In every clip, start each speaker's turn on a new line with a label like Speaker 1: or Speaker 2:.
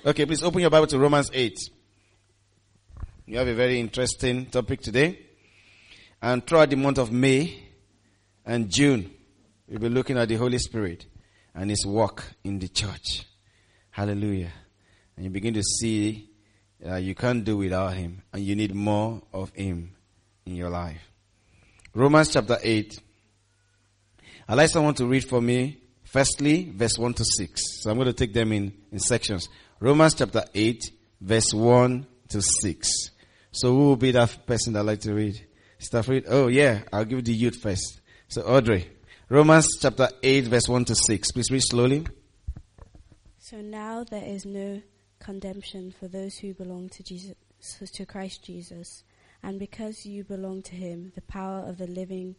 Speaker 1: Okay, please open your Bible to Romans 8. You have a very interesting topic today. And throughout the month of May and June, we'll be looking at the Holy Spirit and His work in the church. Hallelujah. And you begin to see you can't do without Him, and you need more of Him in your life. Romans chapter 8. I'd like someone to read for me, firstly, verse 1 to 6. So I'm going to take them in sections. Romans chapter 8, verse 1 to 6. So who will be that person that like to read? Stafford? Oh yeah, I'll give the youth first. So Audrey. Romans chapter 8, verse 1 to 6. Please read slowly.
Speaker 2: So now there is no condemnation for those who belong to Jesus, to Christ Jesus. And because you belong to Him, the power of the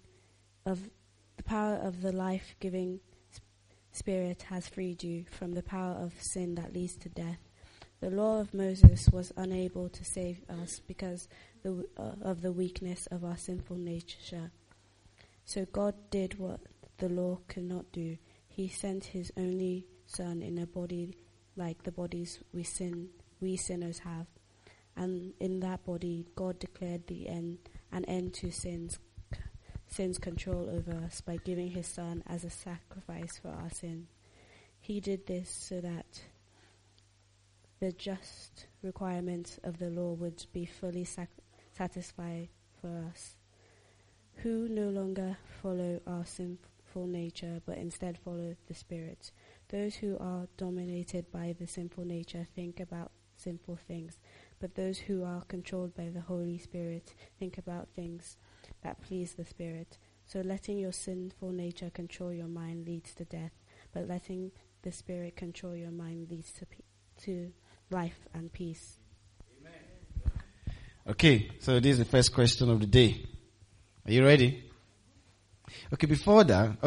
Speaker 2: life-giving Spirit has freed you from the power of sin that leads to death. The law of Moses was unable to save us because of the weakness of our sinful nature. So God did what the law could not do. He sent His only Son in a body like the bodies we sinners have. And in that body, God declared an end to sin's control over us by giving His Son as a sacrifice for our sin. He did this so that the just requirements of the law would be fully satisfied for us, who no longer follow our sinful nature, but instead follow the Spirit. Those who are dominated by the sinful nature think about sinful things, but those who are controlled by the Holy Spirit think about things that please the Spirit. So letting your sinful nature control your mind leads to death, but letting the Spirit control your mind leads to life and peace.
Speaker 1: Amen. Okay, so this is the first question of the day. Are you ready? Okay, before that,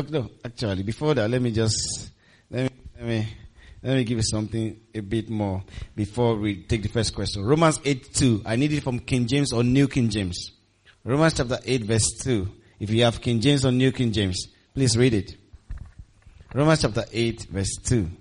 Speaker 1: let me give you something a bit more before we take the first question. Romans 8:2. I need it from King James or New King James. Romans chapter 8 verse 2. If you have King James or New King James, please read it. Romans chapter 8 verse 2.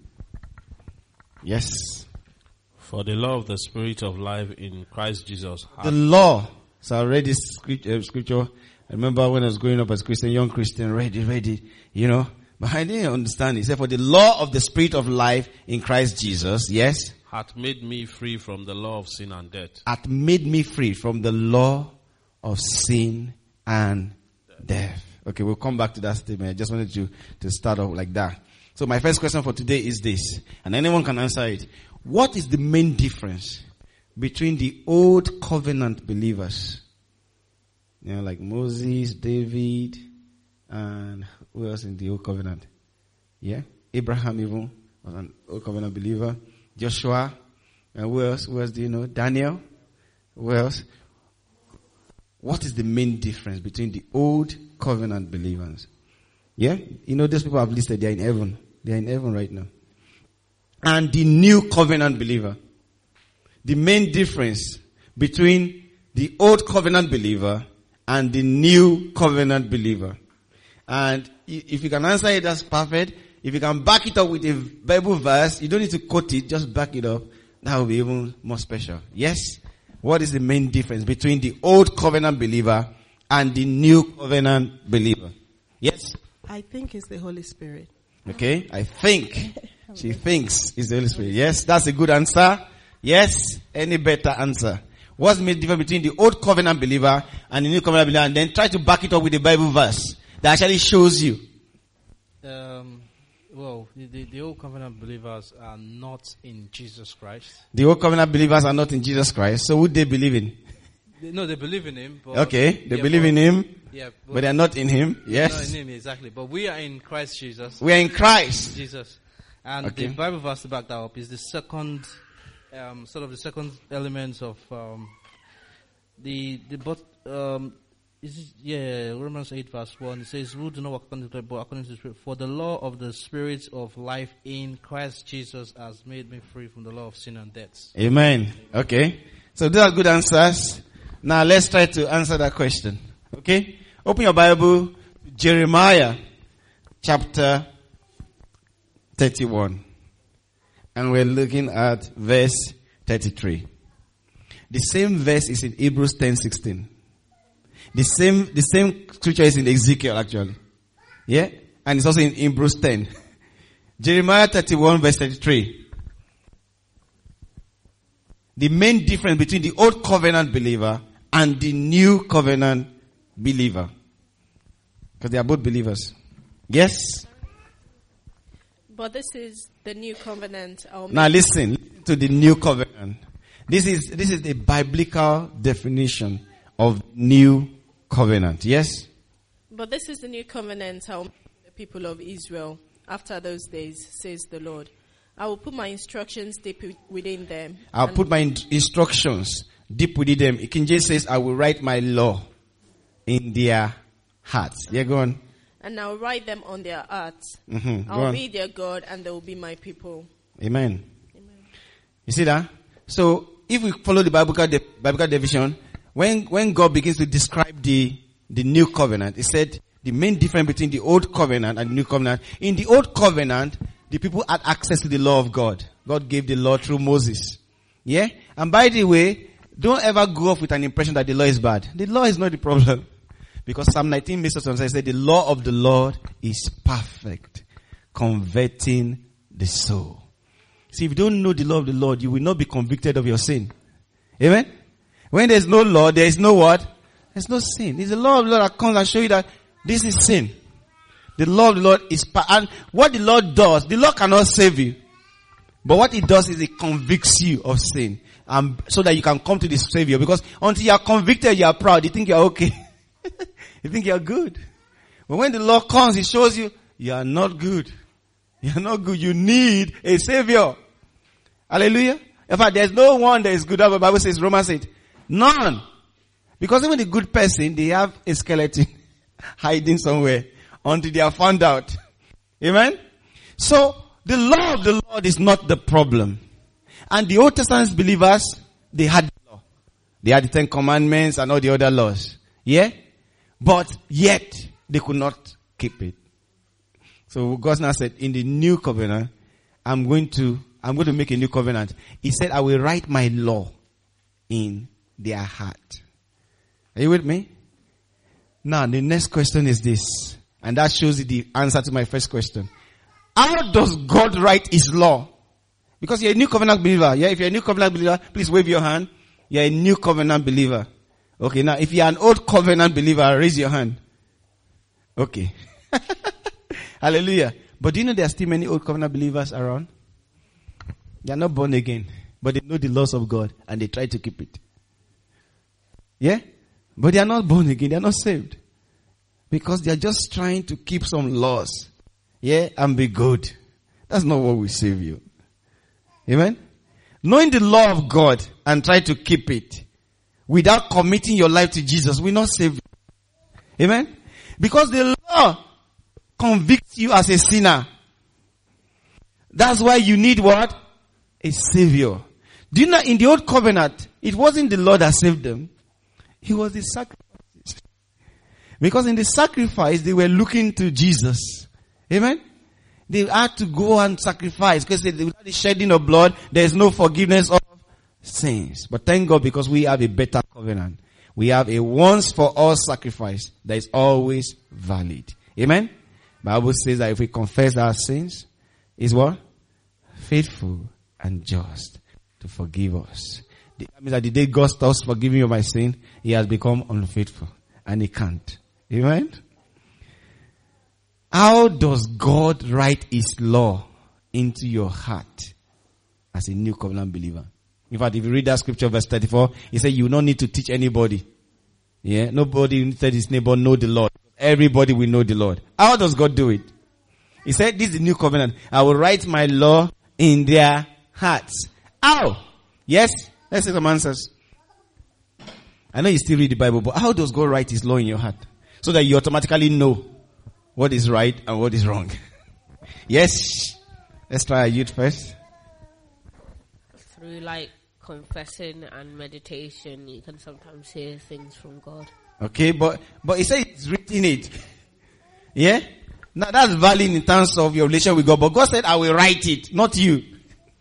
Speaker 1: Yes.
Speaker 3: For the law of the Spirit of life in Christ Jesus.
Speaker 1: The law. So I read this scripture. I remember when I was growing up as a Christian, young Christian, read it, But I didn't understand it. He said, for the law of the Spirit of life in Christ Jesus, yes?
Speaker 3: Hath made me free from the law of sin and death.
Speaker 1: Hath made me free from the law of sin and death. Okay, we'll come back to that statement. I just wanted you to start off like that. So my first question for today is this, and anyone can answer it. What is the main difference between the old covenant believers? Like Moses, David, and who else in the old covenant? Yeah? Abraham even was an old covenant believer. Joshua. And who else? Who else do you know? Daniel. Who else? What is the main difference between the old covenant believers? Yeah? Those people I've listed, they're in heaven. They're in heaven right now. And the new covenant believer. The main difference between the old covenant believer and the new covenant believer. And if you can answer it, that's perfect. If you can back it up with a Bible verse, you don't need to quote it, just back it up. That will be even more special. Yes? What is the main difference between the old covenant believer and the new covenant believer? Yes?
Speaker 4: I think it's the Holy Spirit.
Speaker 1: Okay? I think. She thinks it's the Holy Spirit. Yes? That's a good answer. Yes? Any better answer? What's the main difference between the old covenant believer and the new covenant believer? And then try to back it up with a Bible verse that actually shows you.
Speaker 5: The old covenant believers are not in Jesus Christ.
Speaker 1: The old covenant believers are not in Jesus Christ. So who they believe in?
Speaker 5: They believe in Him. But
Speaker 1: okay, they believe in Him.
Speaker 5: Yeah,
Speaker 1: but they are not in Him. Yes.
Speaker 5: Not in Him, exactly. But we are in Christ Jesus.
Speaker 1: We are in Christ.
Speaker 5: Jesus. And the Bible verse to back that up is the second, sort of the second element of Romans 8 verse 1. It says, "Who do not walk according to the flesh, but according to the Spirit. For the law of the Spirit of life in Christ Jesus has made me free from the law of sin and death."
Speaker 1: Amen. Okay. So those are good answers. Now let's try to answer that question. Okay? Open your Bible, Jeremiah chapter 31. And we're looking at verse 33. The same verse is in Hebrews 10:16. The same scripture is in Ezekiel actually. Yeah? And it's also in Hebrews 10. Jeremiah 31 verse 33. The main difference between the old covenant believer and the new covenant believer. Because they are both believers. Yes?
Speaker 6: But this is the new covenant.
Speaker 1: Now listen to the new covenant. This is the biblical definition of new covenant. Yes?
Speaker 6: But this is the new covenant I'll make with the people of Israel after those days, says the Lord. I will put my instructions deep within them.
Speaker 1: I'll put my instructions deep within them. King James says, I will write my law in their hearts. Yeah, go on.
Speaker 6: And I'll write them on their hearts.
Speaker 1: Mm-hmm.
Speaker 6: I'll be their God and they will be my people.
Speaker 1: Amen. You see that? So, if we follow the biblical definition, when God begins to describe the new covenant, he said the main difference between the old covenant and the new covenant. In the old covenant, the people had access to the law of God. God gave the law through Moses. Yeah? And by the way, don't ever go off with an impression that the law is bad. The law is not the problem. Because Psalm 19 makes us understand, it said, the law of the Lord is perfect, converting the soul. See, if you don't know the law of the Lord, you will not be convicted of your sin. Amen? When there's no law, there is no what? There's no sin. It's the law of the Lord that comes and shows you that this is sin. The law of the Lord is and what the Lord does, the Lord cannot save you. But what it does is it convicts you of sin. So that you can come to the Savior. Because until you are convicted, you are proud. You think you are okay. You think you are good. But when the law comes, it shows you, you are not good. You are not good. You need a Savior. Hallelujah. In fact, there's no one that is good. That's what the Bible says, Romans 8. None. Because even the good person, they have a skeleton hiding somewhere until they are found out. Amen? So, the law of the Lord is not the problem. And the Old Testament believers, they had the law. They had the 10 Commandments and all the other laws. Yeah? But yet, they could not keep it. So God now said, in the new covenant, I'm going to make a new covenant. He said, I will write my law in their heart. Are you with me? Now, the next question is this. And that shows you the answer to my first question. How does God write his law? Because you're a new covenant believer. Yeah, if you're a new covenant believer, please wave your hand. You're a new covenant believer. Okay, now if you're an old covenant believer, raise your hand. Okay. Hallelujah. But do you know there are still many old covenant believers around? They are not born again, but they know the laws of God and they try to keep it. Yeah? But they are not born again, they are not saved. Because they are just trying to keep some laws. Yeah? And be good. That's not what will save you. Amen? Knowing the law of God and try to keep it without committing your life to Jesus will not save you. Amen? Because the law convicts you as a sinner. That's why you need what? A Savior. Do you know in the old covenant, it wasn't the law that saved them. It was the sacrifices. Because in the sacrifice, they were looking to Jesus. Amen? They had to go and sacrifice. Because without the shedding of blood, there is no forgiveness of sins. But thank God because we have a better covenant. We have a once for all sacrifice that is always valid. Amen? Bible says that if we confess our sins, is what? Faithful and just to forgive us. That means that the day God stops forgiving you of my sin, he has become unfaithful. And he can't. Amen? How does God write his law into your heart as a new covenant believer? In fact, if you read that scripture, verse 34, he said you will not need to teach anybody. Yeah? Nobody needs to tell his neighbor know the Lord. Everybody will know the Lord. How does God do it? He said, this is the new covenant. I will write my law in their hearts. How? Yes? Let's see some answers. I know you still read the Bible, but how does God write his law in your heart? So that you automatically know what is right and what is wrong. Yes? Let's try our youth first.
Speaker 7: Through confessing and meditation, you can sometimes hear things from God.
Speaker 1: Okay, but he said it's written it. Yeah? Now that's valid in terms of your relation with God. But God said, I will write it, not you.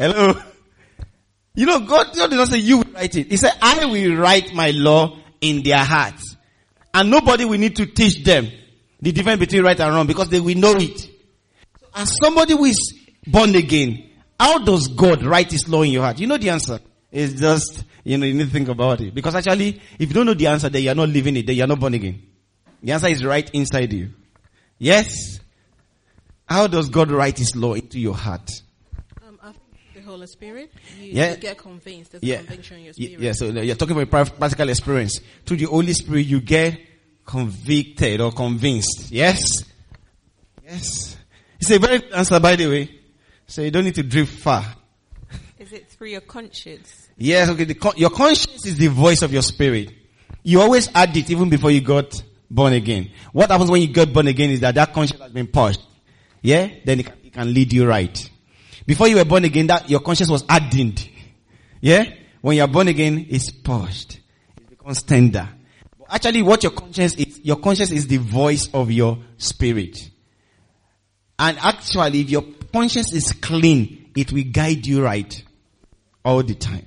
Speaker 1: Hello? You know, God did not say you will write it. He said, I will write my law in their hearts. And nobody will need to teach them the difference between right and wrong because they will know it. So as somebody who is born again, how does God write his law in your heart? You know the answer. It's just, you need to think about it. Because actually, if you don't know the answer, then you're not living it, then you're not born again. The answer is right inside you. Yes? How does God write his law into your heart?
Speaker 6: After the Holy Spirit, you get convinced. There's a conviction in your spirit.
Speaker 1: Yeah, so you're talking about practical experience. Through the Holy Spirit, you get convicted or convinced. Yes? Yes. It's a very good answer, by the way. So you don't need to drift far.
Speaker 8: Is it through your conscience?
Speaker 1: Yes, okay. Your conscience is the voice of your spirit. You always add it even before you got born again. What happens when you get born again is that conscience has been purged. Yeah? Then it can lead you right. Before you were born again, that your conscience was hardened. Yeah? When you are born again, it's purged. It becomes tender. But actually what your conscience is the voice of your spirit. And actually, if your conscience is clean, it will guide you right all the time.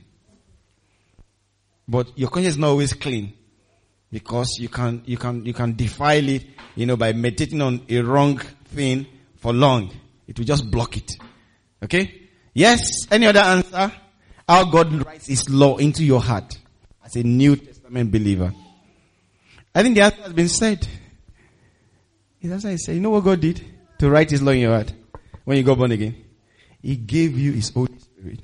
Speaker 1: But your conscience is not always clean because you can defile it, by meditating on a wrong thing for long. It will just block it. Okay? Yes? Any other answer? How God writes his law into your heart as a New Testament believer. I think the answer has been said. That's why I say, you know what God did to write his law in your heart when you got born again? He gave you his Holy Spirit.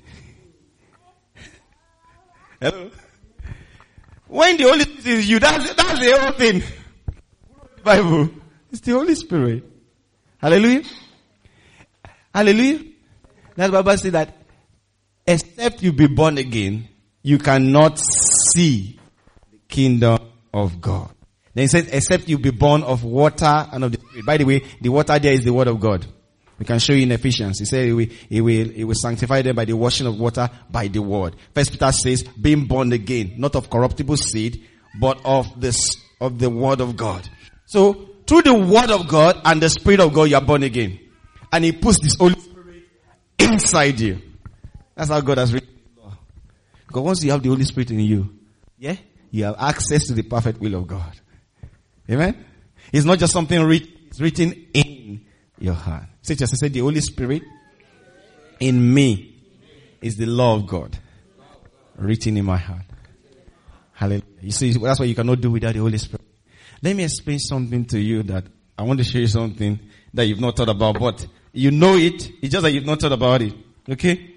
Speaker 1: Hello? When the Holy Spirit is you, that's the whole thing. Bible. It's the Holy Spirit. Hallelujah. Hallelujah. That's why the Bible says that except you be born again, you cannot see the kingdom of God. Then it says, except you be born of water and of the Spirit. By the way, the water there is the word of God. We can show you in Ephesians. He said he will sanctify them by the washing of water by the word. First Peter says, being born again, not of corruptible seed, but of the word of God. So, through the word of God and the Spirit of God, you are born again. And he puts this Holy Spirit inside you. That's how God has written the law. Because once you have the Holy Spirit in you, you have access to the perfect will of God. Amen? It's not just something it's written in your heart. Say just say the Holy Spirit in me is the law of God written in my heart. Hallelujah. You see, that's what you cannot do without the Holy Spirit. Let me explain something to you that I want to show you something that you've not thought about, but you know it. It's just that you've not thought about it. Okay?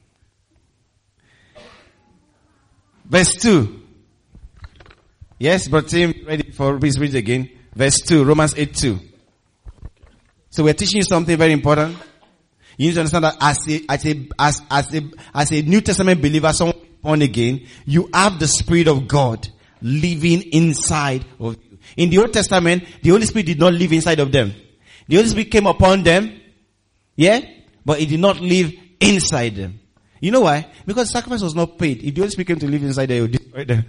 Speaker 1: Verse 2. Yes, but Tim, ready for please read again. Verse 2, Romans 8:2. So we're teaching you something very important. You need to understand that as a New Testament believer, someone born again, you have the Spirit of God living inside of you. In the Old Testament, the Holy Spirit did not live inside of them. The Holy Spirit came upon them, but it did not live inside them. You know why? Because sacrifice was not paid. If the Holy Spirit came to live inside them, it would destroy them.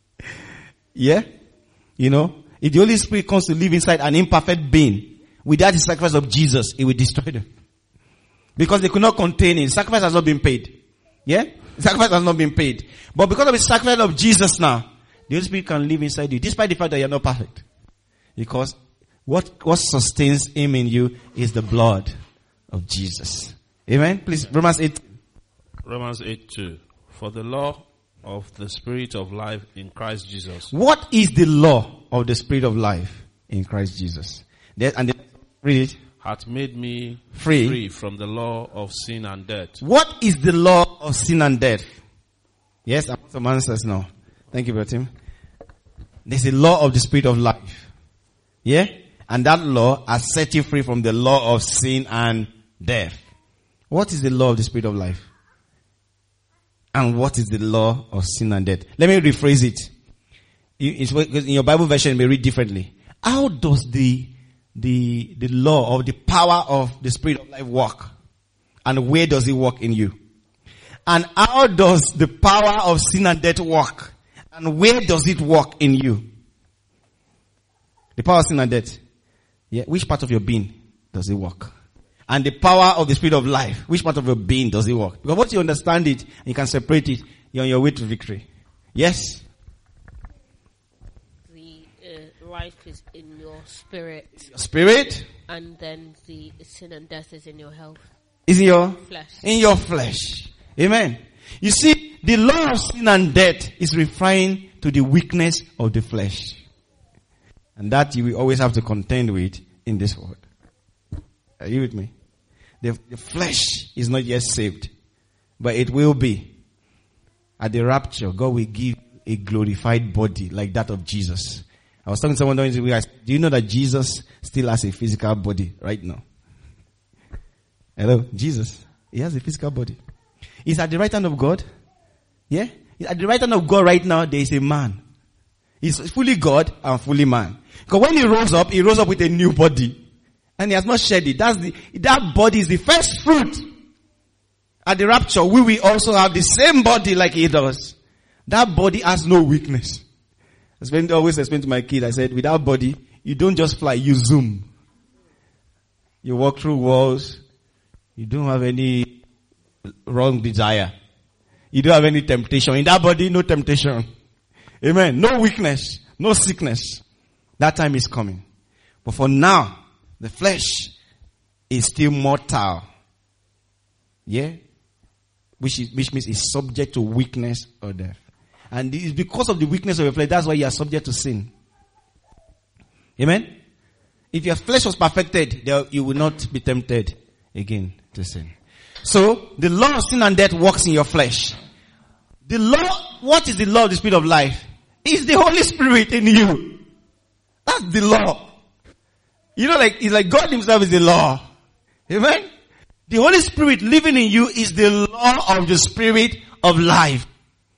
Speaker 1: If the Holy Spirit comes to live inside an imperfect being, without the sacrifice of Jesus, it will destroy them. Because they could not contain it. Sacrifice has not been paid. Sacrifice has not been paid. But because of the sacrifice of Jesus now, the Holy Spirit can live inside you, despite the fact that you are not perfect. Because what sustains him in you is the blood of Jesus. Amen? Please, Romans 8.
Speaker 3: Romans 8:2. For the law of the Spirit of life in Christ Jesus.
Speaker 1: What is the law of the Spirit of life in Christ Jesus? Read it.
Speaker 3: Hath made me free from the law of sin and death.
Speaker 1: What is the law of sin and death? Yes, I want some answers now. Thank you, Brother Tim. There's a law of the Spirit of life. And that law has set you free from the law of sin and death. What is the law of the Spirit of life? And what is the law of sin and death? Let me rephrase it. In your Bible version, it may read differently. How does the law or the power of the Spirit of life work? And where does it work in you? And how does the power of sin and death work? And where does it work in you? The power of sin and death. Which part of your being does it work? and the power of the Spirit of life, which part of your being does it work? Because once you understand it, and you can separate it, you're on your way to victory. Yes?
Speaker 7: The life is in your spirit.
Speaker 1: Spirit?
Speaker 7: And then the sin and death is in your health.
Speaker 1: Is in your
Speaker 7: flesh. In
Speaker 1: your flesh. Amen. You see, the law of sin and death is referring to the weakness of the flesh. And that you will always have to contend with in this world. Are you with me? The flesh is not yet saved, but it will be. At the rapture, God will give a glorified body like that of Jesus. I was talking to someone during the week. Do you know that Jesus still has a physical body right now? Hello? Jesus. He has a physical body. He's at the right hand of God. Yeah? He's at the right hand of God right now. There is a man. He's fully God and fully man. Because when he rose up with a new body. And he has not shed it. That body is the first fruit. At the rapture, we will also have the same body like he does. That body has no weakness. I always explain to my kid, I said, with that body, you don't just fly, you zoom. You walk through walls. You don't have any wrong desire. You don't have any temptation. In that body, no temptation. Amen. No weakness. No sickness. That time is coming. But for now, the flesh is still mortal. Yeah? Which means it's subject to weakness or death. And it's because of the weakness of your flesh, that's why you are subject to sin. Amen? If your flesh was perfected, you will not be tempted again to sin. So, the law of sin and death works in your flesh. The law, what is the law of the Spirit of life? It's the Holy Spirit in you. That's the law. You know, it's like God himself is the law. Amen? The Holy Spirit living in you is the law of the Spirit of life.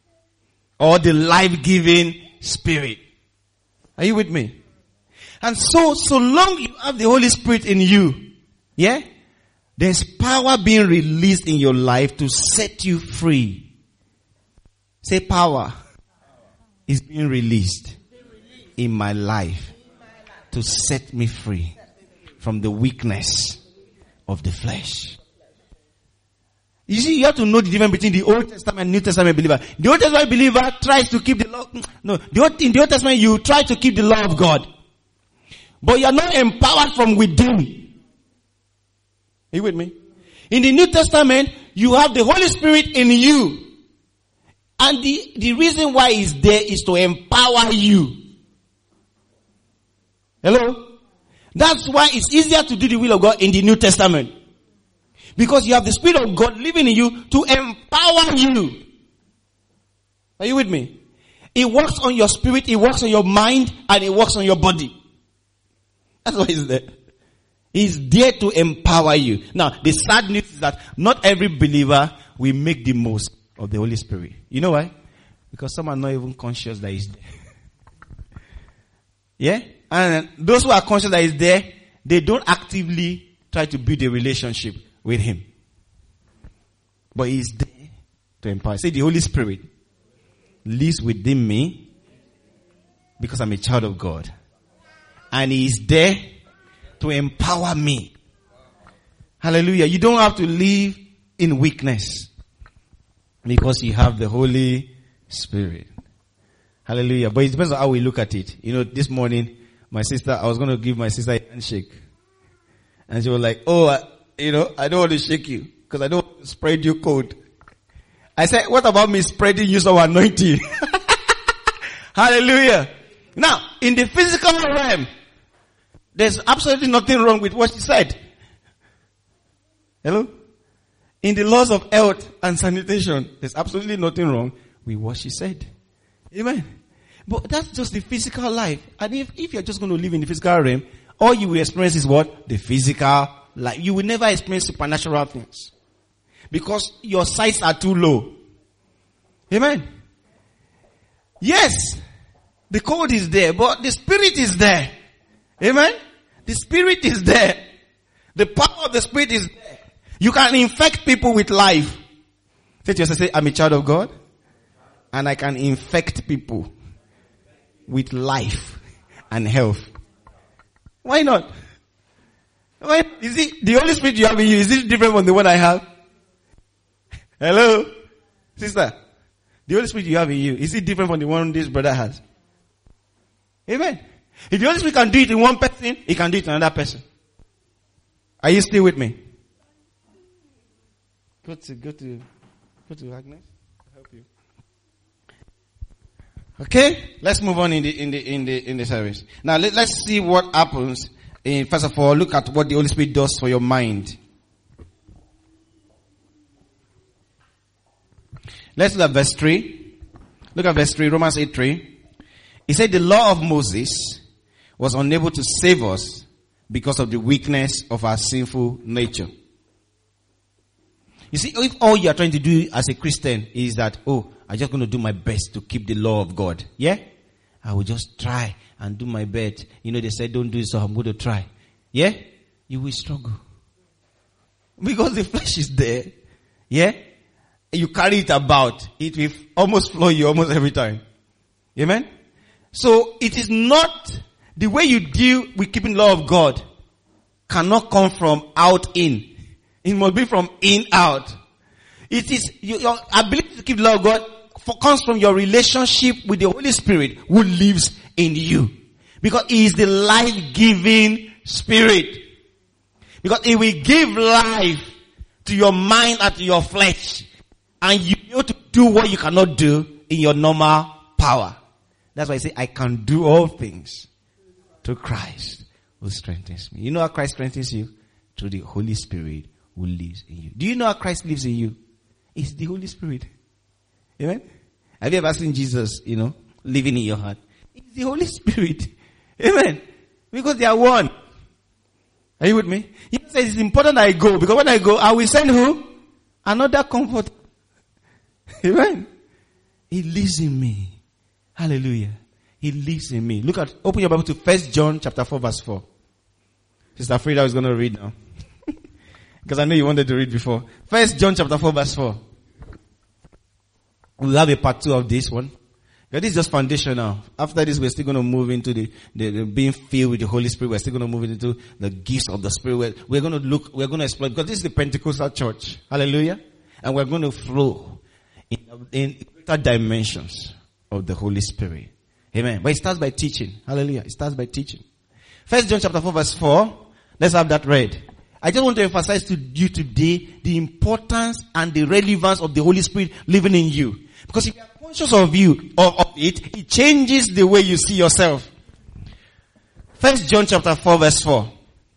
Speaker 1: Or the life-giving Spirit. Are you with me? And so long you have the Holy Spirit in you, yeah, there's power being released in your life to set you free. Say, power is being released in my life to set me free from the weakness of the flesh. You see, you have to know the difference between the Old Testament and New Testament believer. The Old Testament believer tries to keep the law. No, in the Old Testament you try to keep the law of God. But you are not empowered from within. Are you with me? In the New Testament, you have the Holy Spirit in you. And the reason why it's there is to empower you. Hello? That's why it's easier to do the will of God in the New Testament. Because you have the Spirit of God living in you to empower you. Are you with me? It works on your spirit, it works on your mind, and it works on your body. That's why it's there. It's there to empower you. Now, the sad news is that not every believer will make the most of the Holy Spirit. You know why? Because some are not even conscious that it's there. Yeah? And those who are conscious that it's there, they don't actively try to build a relationship with him. But he's there to empower. Say, the Holy Spirit lives within me because I'm a child of God. And he is there to empower me. Hallelujah. You don't have to live in weakness because you have the Holy Spirit. Hallelujah. But it depends on how we look at it. You know, this morning, I was going to give my sister a handshake. And she was like, I don't want to shake you because I don't want to spread you cold. I said, what about me spreading you some anointing? Hallelujah. Now, in the physical realm, there's absolutely nothing wrong with what she said. Hello? In the laws of health and sanitation, there's absolutely nothing wrong with what she said. Amen. But that's just the physical life. And if you're just going to live in the physical realm, all you will experience is what? The physical life. You will never experience supernatural things. Because your sights are too low. Amen. Yes, the code is there, but the Spirit is there. Amen. The Spirit is there. The power of the Spirit is there. You can infect people with life. Say to yourself, I'm a child of God. And I can infect people with life and health. Why not? Wait, is it the Holy Spirit you have in you? Is it different from the one I have? Hello? Sister, the Holy Spirit you have in you, is it different from the one this brother has? Amen. If the Holy Spirit can do it in one person, he can do it in another person. Are you still with me? Go to Agnes. I'll help you. Okay, let's move on in the service. Now let's see what happens. First of all, look at what the Holy Spirit does for your mind. Let's look at verse 3. Look at verse 3, Romans 8:3. He said the law of Moses was unable to save us because of the weakness of our sinful nature. You see, if all you are trying to do as a Christian is that, I'm just going to do my best to keep the law of God. Yeah? I will just try and do my best. They said don't do it, so I'm going to try. Yeah? You will struggle. Because the flesh is there. Yeah? You carry it about. It will almost floor you almost every time. Amen? So, it is not the way you deal with keeping the law of God cannot come from out in. It must be from in out. It is your ability to keep the law of God comes from your relationship with the Holy Spirit who lives in you. Because He is the life-giving Spirit. Because He will give life to your mind and to your flesh. And you know to do what you cannot do in your normal power. That's why I say, I can do all things through Christ who strengthens me. You know how Christ strengthens you? Through the Holy Spirit who lives in you. Do you know how Christ lives in you? It's the Holy Spirit. Amen? Have you ever seen Jesus, living in your heart? It's the Holy Spirit. Amen? Because they are one. Are you with me? He says it's important that I go, because when I go, I will send who? Another comfort. Amen? He lives in me. Hallelujah. He lives in me. Open your Bible to 1 John chapter 4 verse 4. Sister Frida is going to read now. Because I know you wanted to read before. 1 John chapter 4 verse 4. We'll have a part 2 of this one. Because this is just foundational. After this, we're still going to move into the being filled with the Holy Spirit. We're still going to move into the gifts of the Spirit. We're going to explore, because this is the Pentecostal church. Hallelujah. And we're going to flow in greater dimensions of the Holy Spirit. Amen. But it starts by teaching. Hallelujah. It starts by teaching. 1 John chapter 4 verse 4. Let's have that read. I just want to emphasize to you today the importance and the relevance of the Holy Spirit living in you. Because if you are conscious of it changes the way you see yourself. 1 John chapter 4 verse 4.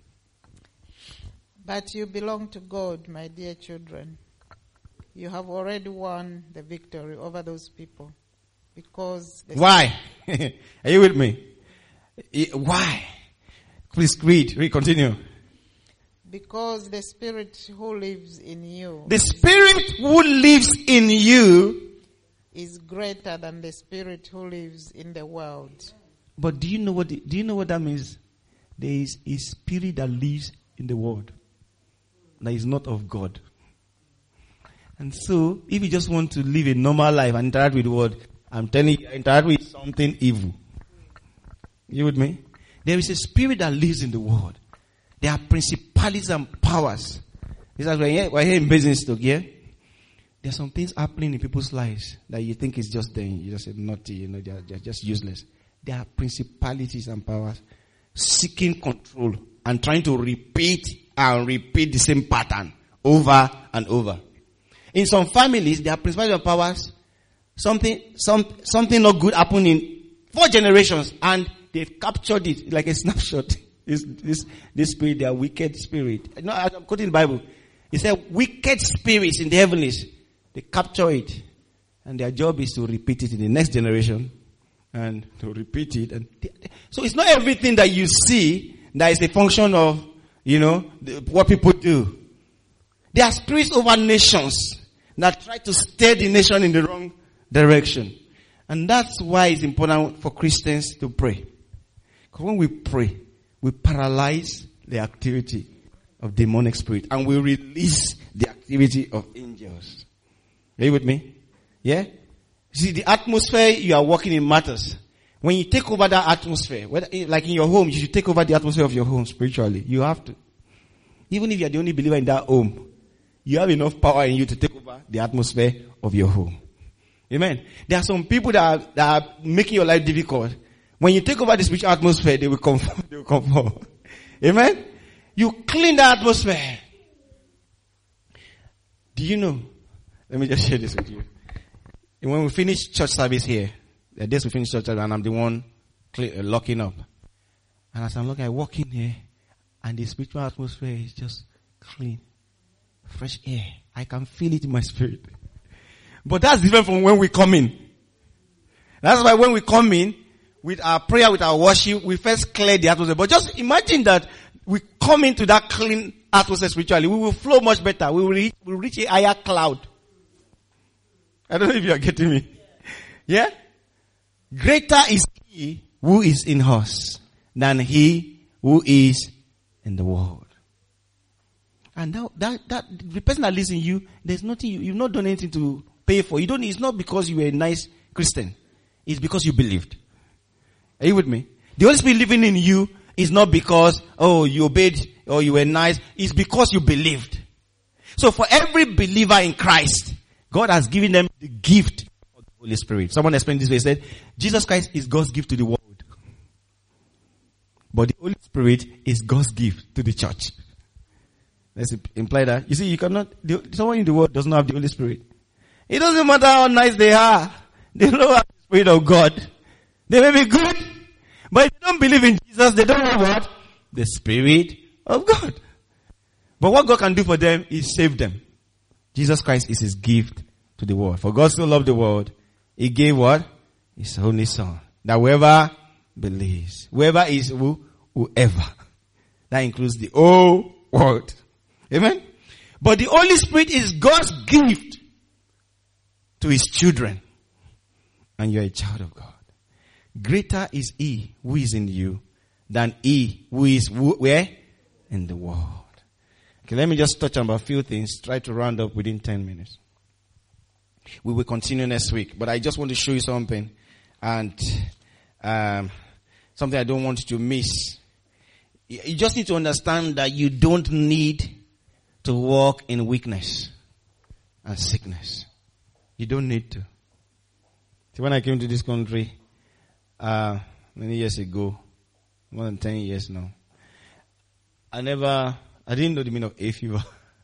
Speaker 9: But you belong to God, my dear children. You have already won the victory over those people. Because
Speaker 1: why? Are you with me? Why? Please read, continue.
Speaker 9: Because the Spirit who lives in you.
Speaker 1: The Spirit who lives in you
Speaker 9: is greater than the Spirit who lives in the world.
Speaker 1: But do you know what that means? There is a spirit that lives in the world that is not of God. And so, if you just want to live a normal life and interact with the world, I'm telling you, interact with something evil. You with me? There is a spirit that lives in the world. There are principalities and powers. This is we're here in business talk, yeah? There are some things happening in people's lives that you think is just there. You just say naughty, they're just useless. There are principalities and powers seeking control and trying to repeat the same pattern over and over. In some families, there are principalities and powers. Something not good happened in 4 generations, and they've captured it like a snapshot. This spirit, they are wicked spirit. I'm quoting the Bible. It said wicked spirits in the heavens. They capture it, and their job is to repeat it in the next generation, and to repeat it. And so it's not everything that you see that is a function of, what people do. There are spirits over nations that try to steer the nation in the wrong direction. And that's why it's important for Christians to pray. Because when we pray, we paralyze the activity of demonic spirit, and we release the activity of angels. Are you with me? Yeah? See, the atmosphere you are working in matters. When you take over that atmosphere, like in your home, you should take over the atmosphere of your home spiritually. You have to. even if you're the only believer in that home, you have enough power in you to take over the atmosphere of your home. Amen. There are some people that are making your life difficult. When you take over the spiritual atmosphere, they will conform. They will conform. Amen. You clean the atmosphere. Do you know? Let me just share this with you. When we finish church service here, the days we finish church service, and I'm the one locking up. And as I'm looking, I walk in here, and the spiritual atmosphere is just clean. Fresh air. I can feel it in my spirit. But that's different from when we come in. That's why when we come in, with our prayer, with our worship, we first clear the atmosphere. But just imagine that we come into that clean atmosphere spiritually. We will flow much better. We will reach a higher cloud. I don't know if you are getting me. Yeah? Greater is he who is in us than he who is in the world. And that the person that lives in you, there's nothing, you've not done anything to pay for. It's not because you were a nice Christian. It's because you believed. Are you with me? The Holy Spirit living in you is not because, you obeyed or you were nice. It's because you believed. So for every believer in Christ, God has given them the gift of the Holy Spirit. Someone explained this way. He said, Jesus Christ is God's gift to the world. But the Holy Spirit is God's gift to the church. Let's imply that. You see, someone in the world does not have the Holy Spirit. It doesn't matter how nice they are. They don't have the Spirit of God. They may be good, but if they don't believe in Jesus, they don't have what? The Spirit of God. But what God can do for them is save them. Jesus Christ is his gift to the world. For God so loved the world, he gave what? His only Son. That whoever believes. Whoever is who? Whoever. That includes the whole world. Amen? But the Holy Spirit is God's gift to his children. And you're a child of God. Greater is he who is in you than he who is where? In the world. Okay, let me just touch on a few things. Try to round up within 10 minutes. We will continue next week. But I just want to show you something. And something I don't want you to miss. You just need to understand that you don't need to walk in weakness and sickness. You don't need to. See, when I came to this country, many years ago, more than 10 years now, I didn't know the meaning of hay fever.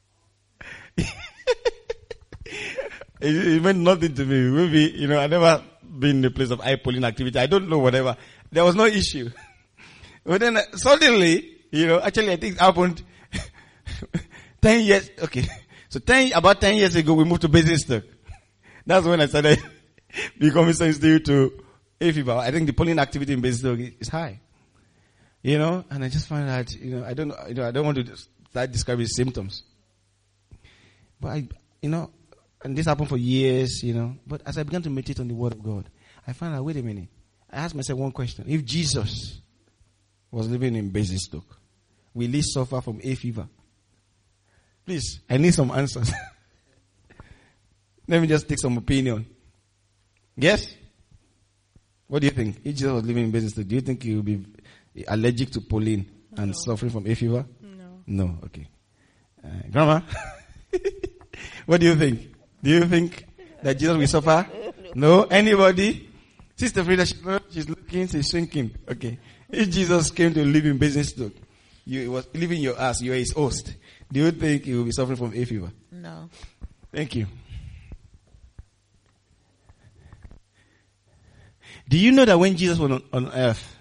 Speaker 1: It meant nothing to me. Maybe, I never been in a place of high polling activity. I don't know whatever. There was no issue. But then suddenly, actually I think it happened 10 years, okay. So about 10 years ago, we moved to Basingstoke. That's when I started becoming sensitive to hay fever. I think the pollen activity in Basingstoke is high. And I just find that, I don't want to start describing symptoms. But and this happened for years, But as I began to meditate on the Word of God, I found out, wait a minute. I asked myself one question. If Jesus was living in Basingstoke, will he suffer from hay fever? Please, I need some answers. Let me just take some opinion. Yes? What do you think? If Jesus was living in Basingstoke, do you think he would be allergic to pollen and suffering from hay fever?
Speaker 8: No.
Speaker 1: No, okay. Grandma? What do you think? Do you think that Jesus will suffer? No? Anybody? Sister Frida, she's looking, she's shrinking. Okay. If Jesus came to live in Basingstoke, you was living your ass, you were his host. Do you think he will be suffering from hay fever?
Speaker 9: No.
Speaker 1: Thank you. Do you know that when Jesus was on earth,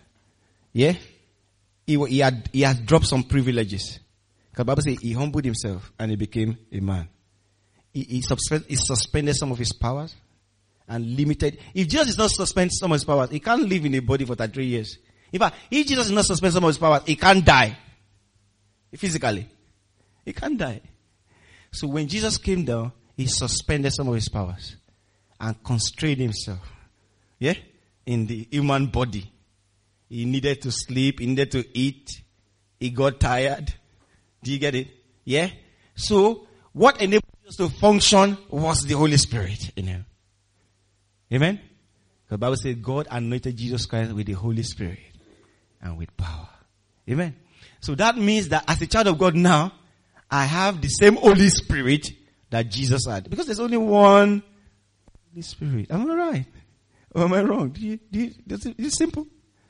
Speaker 1: he had dropped some privileges? Because the Bible says he humbled himself and he became a man. He suspended some of his powers and limited. If Jesus is not suspend some of his powers, he can't live in a body for 33 years. In fact, if Jesus is not suspend some of his powers, he can't die. Physically. He can't die. So when Jesus came down, he suspended some of his powers and constrained himself. Yeah? In the human body. He needed to sleep. He needed to eat. He got tired. Do you get it? Yeah? So, what enabled us to function was the Holy Spirit in him. Amen? The Bible says God anointed Jesus Christ with the Holy Spirit and with power. Amen? So that means that as a child of God now, I have the same Holy Spirit that Jesus had. Because there's only one Holy Spirit. Am I right? Or am I wrong? It's simple.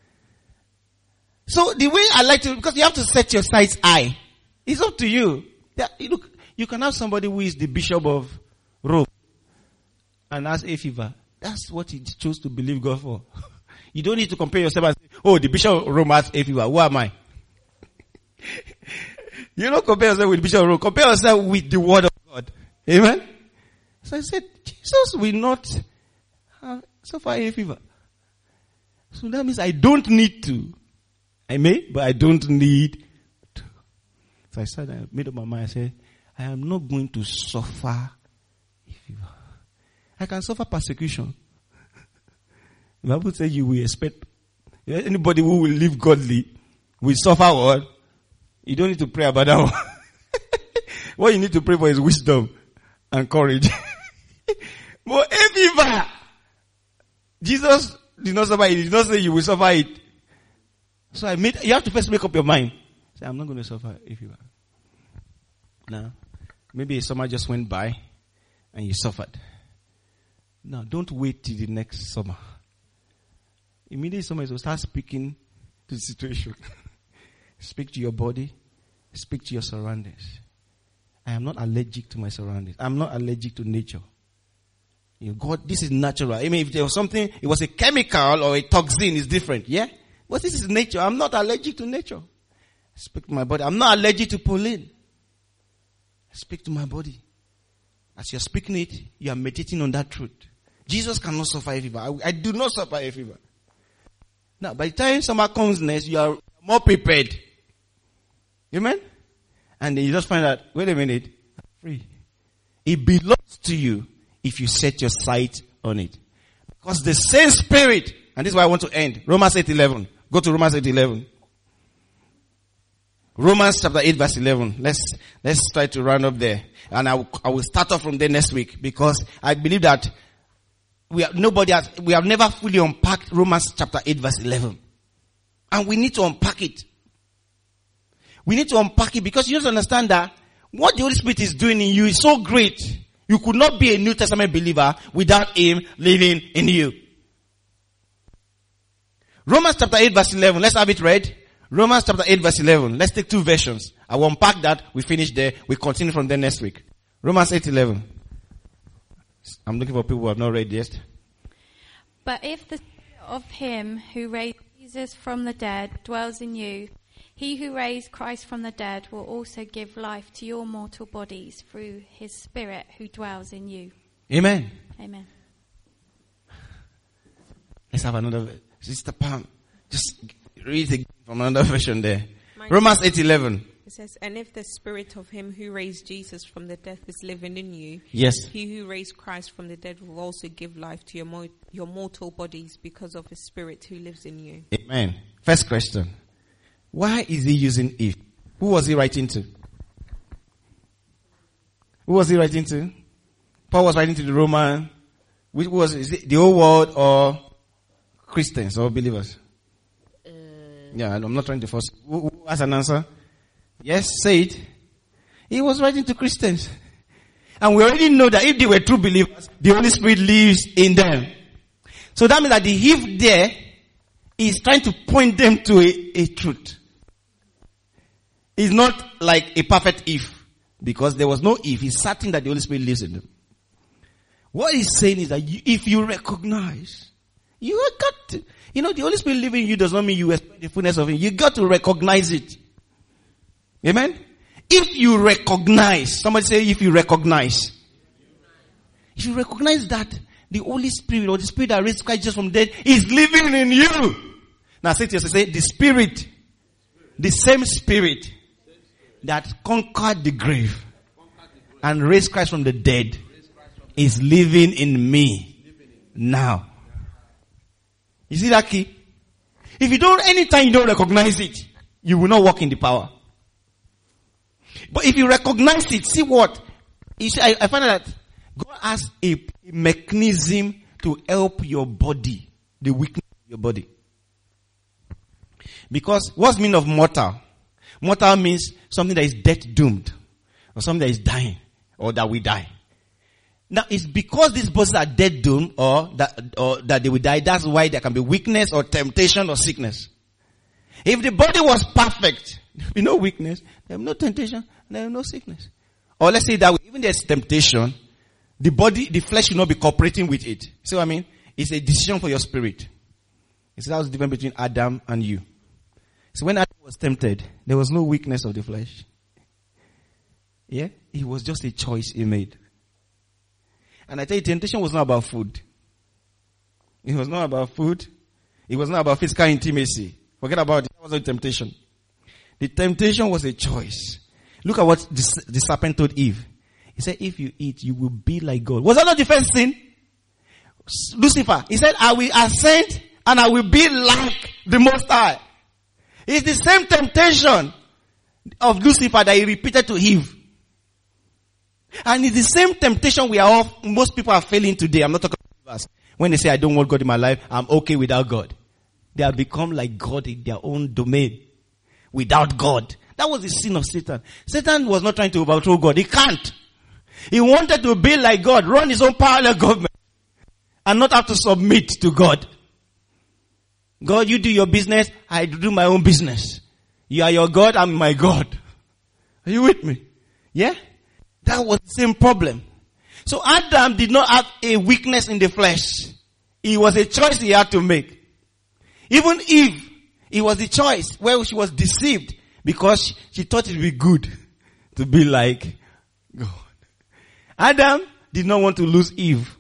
Speaker 1: So the way I like to, because you have to set your sights high. It's up to you. Look, you can have somebody who is the Bishop of Rome and has a fever. That's what he chose to believe God for. You don't need to compare yourself and say, oh, the Bishop of Rome has a fever. Who am I? You don't compare yourself with the Bishop of Rome. Compare yourself with the Word of God. Amen? So I said, Jesus will not suffer a fever. So that means I don't need to. I may, but I don't need to. So I said, I made up my mind. I said, I am not going to suffer a fever. I can suffer persecution. The Bible says you will expect anybody who will live godly will suffer what? You don't need to pray about that one. What you need to pray for is wisdom and courage. But a fever, Jesus did not suffer it. He did not say you will suffer it. So you have to first make up your mind. Say, I'm not going to suffer a fever. Now, maybe a summer just went by and you suffered. Now, don't wait till the next summer. Immediately somebody will start speaking to the situation. Speak to your body. Speak to your surroundings. I am not allergic to my surroundings. I'm not allergic to nature. God, this is natural. I mean, if there was something, it was a chemical or a toxin, it's different. Yeah? But this is nature. I'm not allergic to nature. I speak to my body. I'm not allergic to pollen. I speak to my body. As you're speaking it, you are meditating on that truth. Jesus cannot suffer a fever. I do not suffer a fever. Now, by the time summer comes next, you are more prepared. Amen? And then you just find out, wait a minute, I'm free. It belongs to you if you set your sight on it. Because the same Spirit, and this is why I want to end. Romans 8:11. Go to Romans 8:11. Romans chapter 8 verse 11. Let's try to round up there. And I will start off from there next week because I believe that we have never fully unpacked Romans chapter 8 verse 11. And we need to unpack it. We need to unpack it because you have to understand that what the Holy Spirit is doing in you is so great. You could not be a New Testament believer without Him living in you. Romans chapter 8 verse 11. Let's have it read. Romans chapter 8 verse 11. Let's take two versions. I will unpack that. We finish there. We continue from there next week. Romans 8:11. I'm looking for people who have not read yet.
Speaker 10: But if the Spirit of Him who raised Jesus from the dead dwells in you, He who raised Christ from the dead will also give life to your mortal bodies through His Spirit who dwells in you.
Speaker 1: Amen.
Speaker 10: Amen.
Speaker 1: Let's have another. Sister Pam, just read again from another version there. Romans 8:11.
Speaker 8: It says, and if the Spirit of Him who raised Jesus from the dead is living in you,
Speaker 1: yes,
Speaker 8: He who raised Christ from the dead will also give life to your mortal bodies because of His Spirit who lives in you.
Speaker 1: Amen. First question. Why is He using if? Who was He writing to? Who was He writing to? Paul was writing to the Roman. Which is it the whole world or Christians or believers? Yeah, I'm not trying to force. Who has an answer? Yes, say it. He was writing to Christians. And we already know that if they were true believers, the Holy Spirit lives in them. So that means that the if there is trying to point them to a truth. It's not like a perfect if. Because there was no if. It's certain that the Holy Spirit lives in them. What he's saying is that if you recognize, you have got to, the Holy Spirit living in you does not mean you expect the fullness of Him. You got to recognize it. Amen? If you recognize, somebody say if you recognize. If you recognize that the Holy Spirit or the Spirit that raised Christ Jesus from dead is living in you. Now say to yourself, say the Spirit, the same Spirit that conquered the grave and raised Christ from the dead is living in me now. You see that key? If you don't, anytime you don't recognize it, you will not walk in the power. But if you recognize it, see what? You see, I find out that God has a mechanism to help your body, the weakness of your body. Because what's the meaning of mortal? Mortal means something that is death doomed. or something that is dying, or that we die. Now, it's because these bodies are dead doomed, or that they will die. That's why there can be weakness or temptation or sickness. If the body was perfect, there will be no weakness, there will be no temptation, there will be no sickness. Or let's say that even there's temptation, the flesh will not be cooperating with it. See what I mean? It's a decision for your spirit. It's that was the difference between Adam and you. So when Adam was tempted, there was no weakness of the flesh. Yeah? It was just a choice he made. And I tell you, temptation was not about food. It was not about food. It was not about physical intimacy. Forget about it. That wasn't temptation. The temptation was a choice. Look at what the serpent told Eve. He said, if you eat, you will be like God. Was that not the first sin? Lucifer, he said, I will ascend and I will be like the Most High. It's the same temptation of Lucifer that he repeated to Eve. And it's the same temptation most people are failing today. I'm not talking about us. When they say, I don't want God in my life, I'm okay without God. They have become like God in their own domain. Without God. That was the sin of Satan. Satan was not trying to overthrow God. He can't. He wanted to be like God, run his own parallel government, and not have to submit to God. God, you do your business, I do my own business. You are your God, I'm my God. Are you with me? Yeah? That was the same problem. So Adam did not have a weakness in the flesh. It was a choice he had to make. Even Eve, it was the choice where she was deceived because she thought it would be good to be like God. Adam did not want to lose Eve.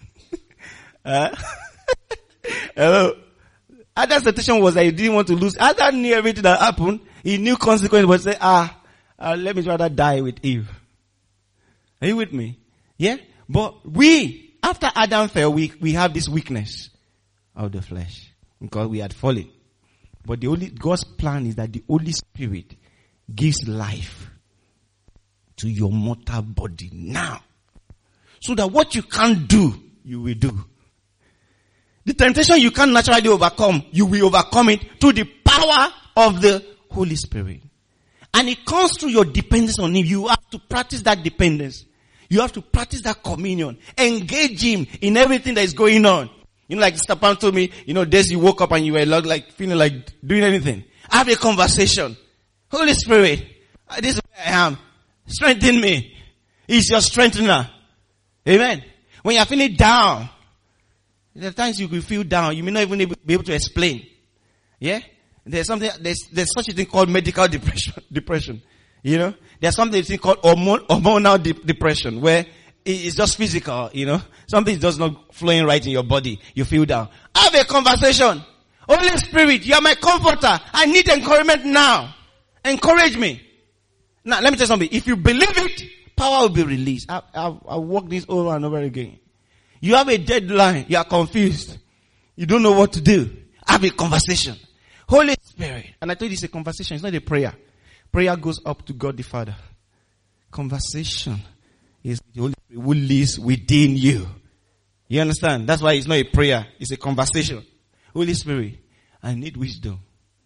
Speaker 1: Hello. Adam's situation was that he didn't want to lose. Adam knew everything that happened. He knew consequences, but said, let me rather die with Eve. Are you with me? Yeah? But after Adam fell, we have this weakness of the flesh. Because we had fallen. But God's plan is that the Holy Spirit gives life to your mortal body now. So that what you can't do, you will do. The temptation you can't naturally overcome, you will overcome it through the power of the Holy Spirit. And it comes through your dependence on Him. You have to practice that dependence. You have to practice that communion. Engage Him in everything that is going on. You know, like Sister Pam told me, days you woke up and you were like feeling like doing anything. Have a conversation. Holy Spirit, this is where I am. Strengthen me. He's your strengthener. Amen. When you're feeling down, there are times you will feel down. You may not even be able to explain. Yeah? There's such a thing called medical depression. There's something called hormonal depression where it's just physical, Something is just not flowing right in your body. You feel down. Have a conversation. Holy Spirit, you are my comforter. I need encouragement now. Encourage me. Now, let me tell you something. If you believe it, power will be released. I'll walk this over and over again. You have a deadline. You are confused. You don't know what to do. Have a conversation. Holy Spirit. And I told you it's a conversation. It's not a prayer. Prayer goes up to God the Father. Conversation is the Holy Spirit who lives within you. You understand? That's why it's not a prayer. It's a conversation. Holy Spirit, I need wisdom.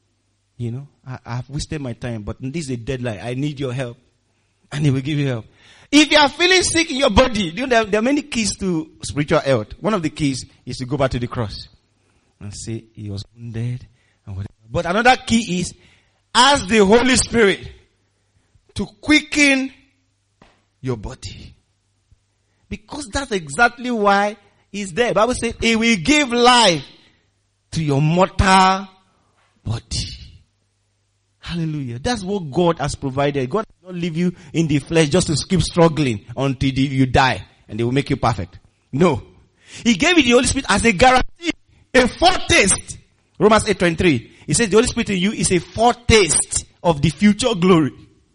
Speaker 1: I've wasted my time, but this is a deadline. I need your help. And He will give you help. If you are feeling sick in your body, there are many keys to spiritual health. One of the keys is to go back to the cross and say He was wounded and whatever. But another key is ask the Holy Spirit to quicken your body. Because that's exactly why He's there. The Bible says He will give life to your mortal body. Hallelujah. That's what God has provided. God will not leave you in the flesh just to keep struggling until you die and they will make you perfect. No. He gave you the Holy Spirit as a guarantee, a foretaste. Romans 8:23. He says the Holy Spirit in you is a foretaste of the future glory.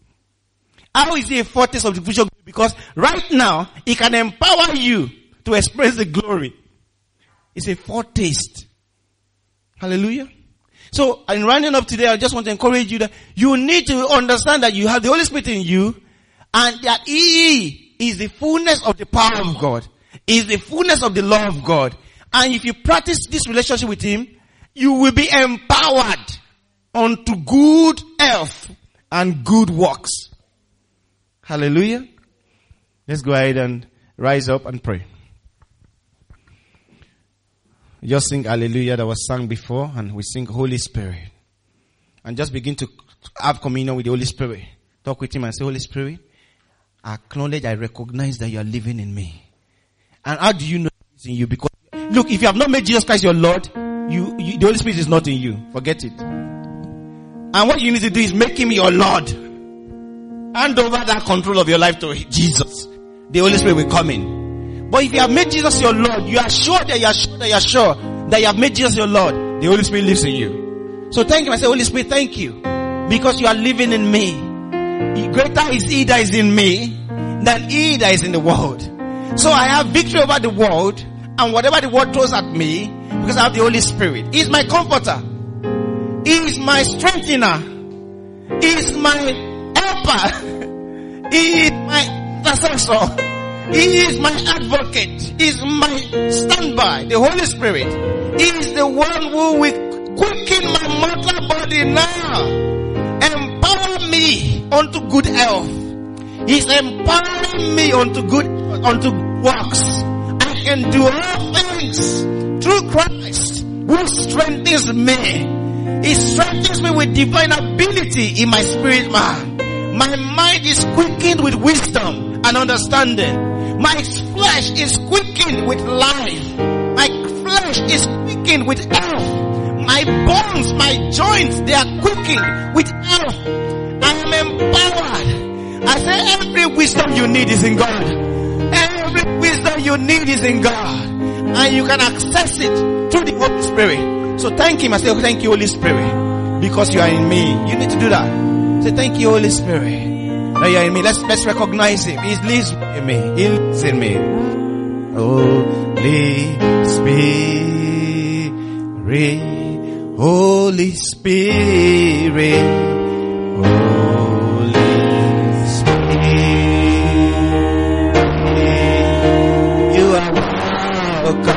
Speaker 1: How is it a foretaste of the future glory? Because right now, He can empower you to express the glory. It's a foretaste. Hallelujah. So, in rounding up today, I just want to encourage you that you need to understand that you have the Holy Spirit in you and that He is the fullness of the power of God. He is the fullness of the law of God. And if you practice this relationship with Him, you will be empowered unto good health and good works. Hallelujah. Let's go ahead and rise up and pray. Just sing Hallelujah that was sung before, and we sing Holy Spirit. And just begin to have communion with the Holy Spirit. Talk with him and say, Holy Spirit, I acknowledge, I recognize that you are living in me. And how do you know it's in you? Because, look, if you have not made Jesus Christ your Lord, the Holy Spirit is not in you. Forget it. And what you need to do is make him your Lord. Hand over that control of your life to Jesus. The Holy Spirit will come in. But if you have made Jesus your Lord, you are sure that you have made Jesus your Lord, the Holy Spirit lives in you. So thank him. I say, Holy Spirit, thank you. Because you are living in me. Greater is he that is in me than he that is in the world. So I have victory over the world, and whatever the world throws at me, because I have the Holy Spirit. He is my comforter. He is my strengthener. He is my helper. He is my intercessor. He is my advocate. He is my standby. The Holy Spirit. He is the one who will quicken my mortal body now. Empower me unto good health. He is empowering me unto works. I can do all things through Christ who strengthens me. He strengthens me with divine ability in my spirit man. My mind is quickened with wisdom and understanding. My flesh is quickened with life. My flesh is quickened with health. My bones, my joints, they are quickened with health. I am empowered. I say every wisdom you need is in God. Every wisdom you need is in God. And you can access it through the Holy Spirit. So thank him. I say, thank you, Holy Spirit. Because you are in me. You need to do that. Say, thank you, Holy Spirit. Now you are in me. Let's recognize him. He lives in me. He lives in me. Holy Spirit. Holy Spirit. Holy Spirit. You are welcome.